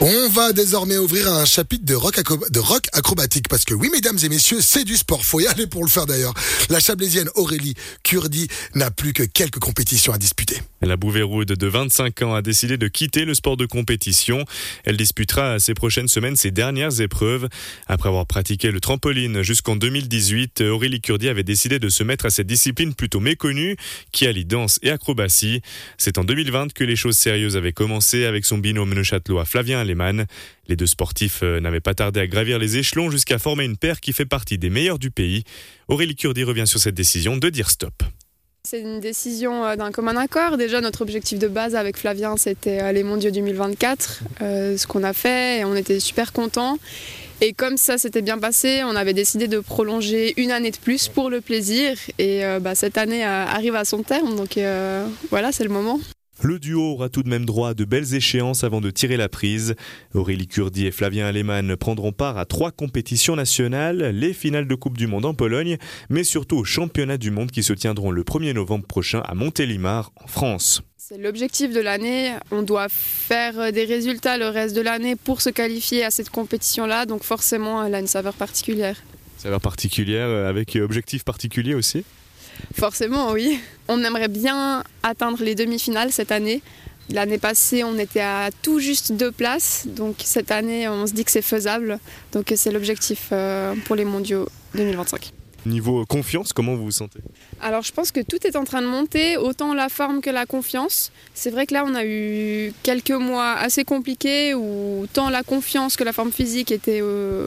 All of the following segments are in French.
On va désormais ouvrir un chapitre de rock acrobatique parce que oui, mesdames et messieurs, c'est du sport. Faut y aller pour le faire d'ailleurs. La Chablaisienne Aurélie Kurdi n'a plus que quelques compétitions à disputer. La Bouvéroude de 25 ans a décidé de quitter le sport de compétition. Elle disputera ces prochaines semaines ses dernières épreuves. Après avoir pratiqué le trampoline jusqu'en 2018, Aurélie Kurdi avait décidé de se mettre à cette discipline plutôt méconnue qui allie danse et acrobatie. C'est en 2020 que les choses sérieuses avaient commencé avec son binôme neuchâtelois Flavien Alemann. Les deux sportifs n'avaient pas tardé à gravir les échelons jusqu'à former une paire qui fait partie des meilleurs du pays. Aurélie Kurdi revient sur cette décision de dire stop. C'est une décision d'un commun accord. Déjà, notre objectif de base avec Flavien, c'était les mondiaux 2024, ce qu'on a fait et on était super contents. Et comme ça s'était bien passé, on avait décidé de prolonger une année de plus pour le plaisir. Et cette année arrive à son terme, donc voilà, c'est le moment. Le duo aura tout de même droit à de belles échéances avant de tirer la prise. Aurélie Kurdi et Flavien Alemann prendront part à 3 compétitions nationales, les finales de Coupe du Monde en Pologne, mais surtout aux championnats du monde qui se tiendront le 1er novembre prochain à Montélimar, en France. C'est l'objectif de l'année. On doit faire des résultats le reste de l'année pour se qualifier à cette compétition-là, donc forcément, elle a une saveur particulière. Saveur particulière avec objectif particulier aussi ? Forcément, oui. On aimerait bien atteindre les demi-finales cette année. L'année passée, on était à tout juste 2 places. Donc cette année, on se dit que c'est faisable. Donc c'est l'objectif pour les mondiaux 2025. Niveau confiance, comment vous vous sentez ? Alors je pense que tout est en train de monter, autant la forme que la confiance. C'est vrai que là on a eu quelques mois assez compliqués où tant la confiance que la forme physique était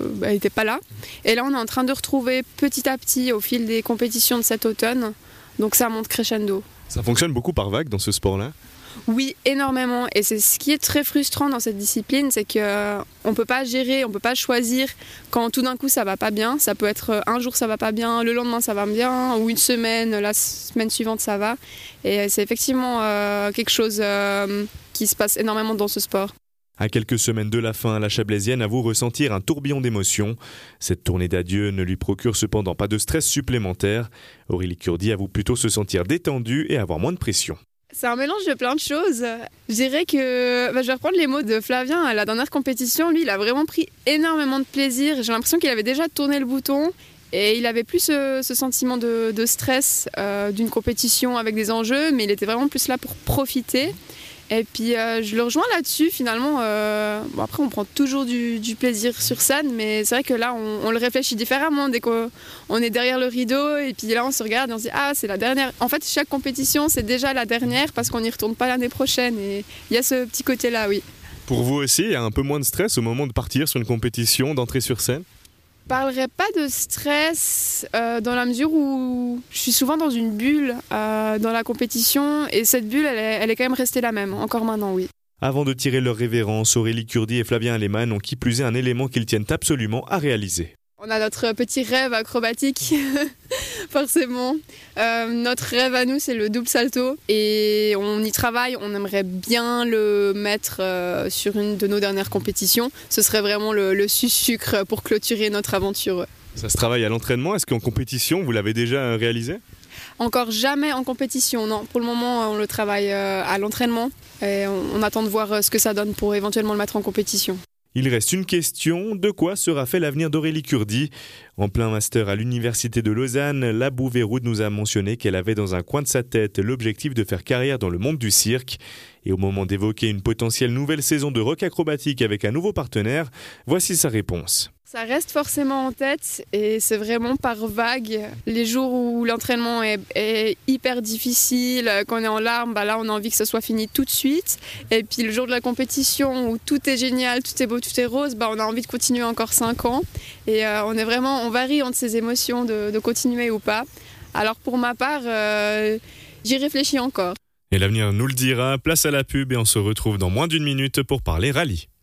pas là. Et là on est en train de retrouver petit à petit au fil des compétitions de cet automne. Donc ça monte crescendo. Ça fonctionne beaucoup par vague dans ce sport-là ? Oui, énormément. Et c'est ce qui est très frustrant dans cette discipline, c'est qu'on ne peut pas gérer, on ne peut pas choisir quand tout d'un coup ça va pas bien. Ça peut être un jour ça va pas bien, le lendemain ça va bien, ou une semaine, la semaine suivante ça va. Et c'est effectivement quelque chose qui se passe énormément dans ce sport. À quelques semaines de la fin, la Chablaisienne avoue ressentir un tourbillon d'émotions. Cette tournée d'adieu ne lui procure cependant pas de stress supplémentaire. Aurélie Kurdi avoue plutôt se sentir détendue et avoir moins de pression. C'est un mélange de plein de choses. Je dirais que, je vais reprendre les mots de Flavien à la dernière compétition. Lui, il a vraiment pris énormément de plaisir. J'ai l'impression qu'il avait déjà tourné le bouton et il avait plus ce sentiment de stress d'une compétition avec des enjeux, mais il était vraiment plus là pour profiter. Et puis je le rejoins là-dessus finalement. Après on prend toujours du plaisir sur scène, mais c'est vrai que là on le réfléchit différemment dès qu'on est derrière le rideau et puis là on se regarde et on se dit c'est la dernière. En fait chaque compétition c'est déjà la dernière parce qu'on n'y retourne pas l'année prochaine et il y a ce petit côté là, oui. Pour vous aussi, il y a un peu moins de stress au moment de partir sur une compétition, d'entrer sur scène ? Je ne parlerai pas de stress dans la mesure où je suis souvent dans une bulle dans la compétition et cette bulle, elle est quand même restée la même, encore maintenant, oui. Avant de tirer leur révérence, Aurélie Kurdi et Flavien Alemann ont qui plus est un élément qu'ils tiennent absolument à réaliser. On a notre petit rêve acrobatique, forcément. Notre rêve à nous, c'est le double salto. Et on y travaille, on aimerait bien le mettre sur une de nos dernières compétitions. Ce serait vraiment le sucre pour clôturer notre aventure. Ça se travaille à l'entraînement. Est-ce qu'en compétition, vous l'avez déjà réalisé ? Encore jamais en compétition, non. Pour le moment, on le travaille à l'entraînement. Et on attend de voir ce que ça donne pour éventuellement le mettre en compétition. Il reste une question, de quoi sera fait l'avenir d'Aurélie Kurdi ? En plein master à l'université de Lausanne, la Bouvéroude nous a mentionné qu'elle avait dans un coin de sa tête l'objectif de faire carrière dans le monde du cirque. Et au moment d'évoquer une potentielle nouvelle saison de rock acrobatique avec un nouveau partenaire, voici sa réponse. Ça reste forcément en tête et c'est vraiment par vague. Les jours où l'entraînement est hyper difficile, qu'on est en larmes, là on a envie que ça soit fini tout de suite. Et puis le jour de la compétition où tout est génial, tout est beau, tout est rose, on a envie de continuer encore 5 ans. Et on varie entre ces émotions de continuer ou pas. Alors pour ma part, j'y réfléchis encore. Et l'avenir nous le dira, place à la pub et on se retrouve dans moins d'1 minute pour parler rallye.